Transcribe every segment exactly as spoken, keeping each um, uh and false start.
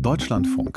Deutschlandfunk.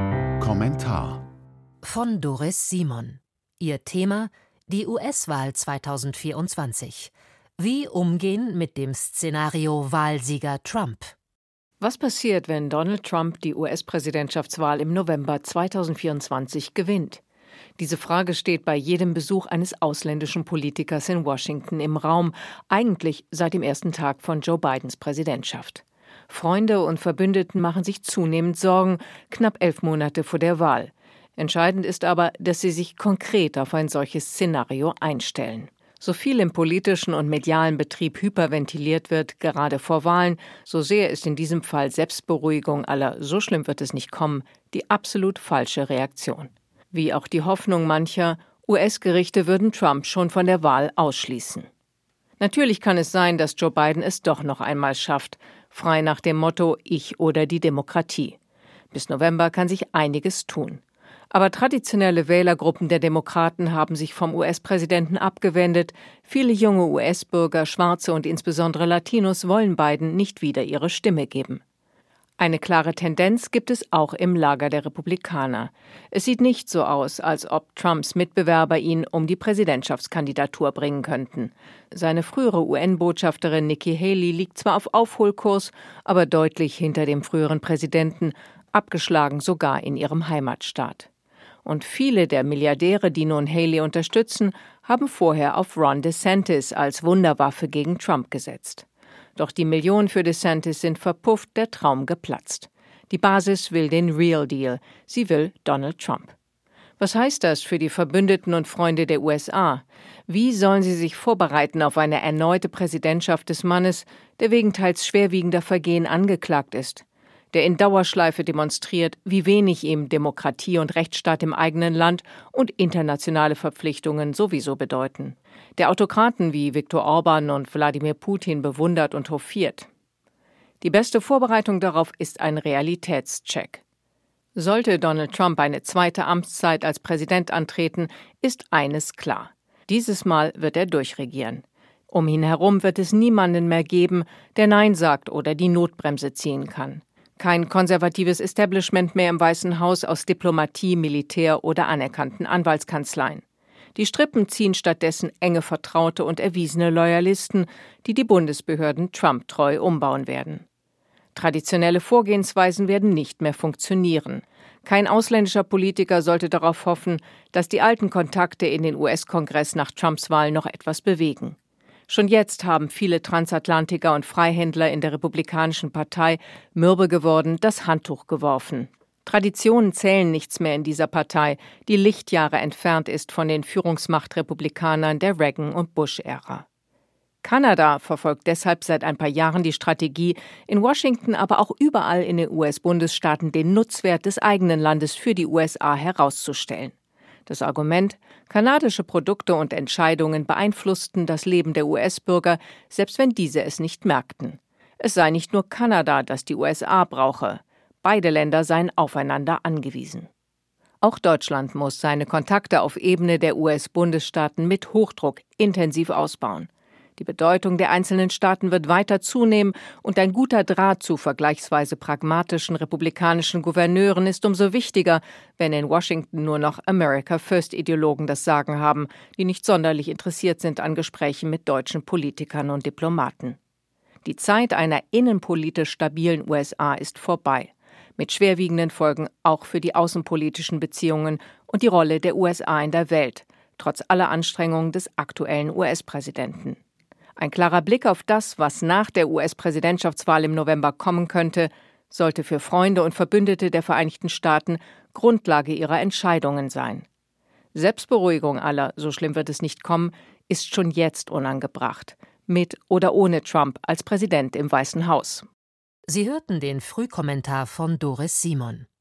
Kommentar von Doris Simon. Ihr Thema: die U S-Wahl zweitausendvierundzwanzig. Wie umgehen mit dem Szenario Wahlsieger Trump? Was passiert, wenn Donald Trump die U S-Präsidentschaftswahl im November zweitausendvierundzwanzig gewinnt? Diese Frage steht bei jedem Besuch eines ausländischen Politikers in Washington im Raum, eigentlich seit dem ersten Tag von Joe Bidens Präsidentschaft. Freunde und Verbündeten machen sich zunehmend Sorgen, knapp elf Monate vor der Wahl. Entscheidend ist aber, dass sie sich konkret auf ein solches Szenario einstellen. So viel im politischen und medialen Betrieb hyperventiliert wird, gerade vor Wahlen, so sehr ist in diesem Fall Selbstberuhigung aller „so schlimm wird es nicht kommen" die absolut falsche Reaktion. Wie auch die Hoffnung mancher, U S-Gerichte würden Trump schon von der Wahl ausschließen. Natürlich kann es sein, dass Joe Biden es doch noch einmal schafft, frei nach dem Motto „Ich oder die Demokratie". Bis November kann sich einiges tun. Aber traditionelle Wählergruppen der Demokraten haben sich vom U S-Präsidenten abgewendet. Viele junge U S-Bürger, Schwarze und insbesondere Latinos wollen Biden nicht wieder ihre Stimme geben. Eine klare Tendenz gibt es auch im Lager der Republikaner. Es sieht nicht so aus, als ob Trumps Mitbewerber ihn um die Präsidentschaftskandidatur bringen könnten. Seine frühere U N-Botschafterin Nikki Haley liegt zwar auf Aufholkurs, aber deutlich hinter dem früheren Präsidenten, abgeschlagen sogar in ihrem Heimatstaat. Und viele der Milliardäre, die nun Haley unterstützen, haben vorher auf Ron DeSantis als Wunderwaffe gegen Trump gesetzt. Doch die Millionen für DeSantis sind verpufft, der Traum geplatzt. Die Basis will den Real Deal. Sie will Donald Trump. Was heißt das für die Verbündeten und Freunde der U S A? Wie sollen sie sich vorbereiten auf eine erneute Präsidentschaft des Mannes, der wegen teils schwerwiegender Vergehen angeklagt ist? Der in Dauerschleife demonstriert, wie wenig ihm Demokratie und Rechtsstaat im eigenen Land und internationale Verpflichtungen sowieso bedeuten. Der Autokraten wie Viktor Orban und Wladimir Putin bewundert und hofiert. Die beste Vorbereitung darauf ist ein Realitätscheck. Sollte Donald Trump eine zweite Amtszeit als Präsident antreten, ist eines klar: Dieses Mal wird er durchregieren. Um ihn herum wird es niemanden mehr geben, der Nein sagt oder die Notbremse ziehen kann. Kein konservatives Establishment mehr im Weißen Haus aus Diplomatie, Militär oder anerkannten Anwaltskanzleien. Die Strippen ziehen stattdessen enge Vertraute und erwiesene Loyalisten, die die Bundesbehörden Trump-treu umbauen werden. Traditionelle Vorgehensweisen werden nicht mehr funktionieren. Kein ausländischer Politiker sollte darauf hoffen, dass die alten Kontakte in den U S-Kongress nach Trumps Wahl noch etwas bewegen. Schon jetzt haben viele Transatlantiker und Freihändler in der Republikanischen Partei, mürbe geworden, das Handtuch geworfen. Traditionen zählen nichts mehr in dieser Partei, die Lichtjahre entfernt ist von den Führungsmacht-Republikanern der Reagan- und Bush-Ära. Kanada verfolgt deshalb seit ein paar Jahren die Strategie, in Washington, aber auch überall in den U S-Bundesstaaten den Nutzwert des eigenen Landes für die U S A herauszustellen. Das Argument: kanadische Produkte und Entscheidungen beeinflussten das Leben der U S-Bürger, selbst wenn diese es nicht merkten. Es sei nicht nur Kanada, das die U S A brauche. Beide Länder seien aufeinander angewiesen. Auch Deutschland muss seine Kontakte auf Ebene der U S-Bundesstaaten mit Hochdruck intensiv ausbauen. Die Bedeutung der einzelnen Staaten wird weiter zunehmen und ein guter Draht zu vergleichsweise pragmatischen republikanischen Gouverneuren ist umso wichtiger, wenn in Washington nur noch America-First-Ideologen das Sagen haben, die nicht sonderlich interessiert sind an Gesprächen mit deutschen Politikern und Diplomaten. Die Zeit einer innenpolitisch stabilen U S A ist vorbei, mit schwerwiegenden Folgen auch für die außenpolitischen Beziehungen und die Rolle der U S A in der Welt, trotz aller Anstrengungen des aktuellen U S-Präsidenten. Ein klarer Blick auf das, was nach der U S-Präsidentschaftswahl im November kommen könnte, sollte für Freunde und Verbündete der Vereinigten Staaten Grundlage ihrer Entscheidungen sein. Selbstberuhigung aller „so schlimm wird es nicht kommen" ist schon jetzt unangebracht, mit oder ohne Trump als Präsident im Weißen Haus. Sie hörten den Frühkommentar von Doris Simon.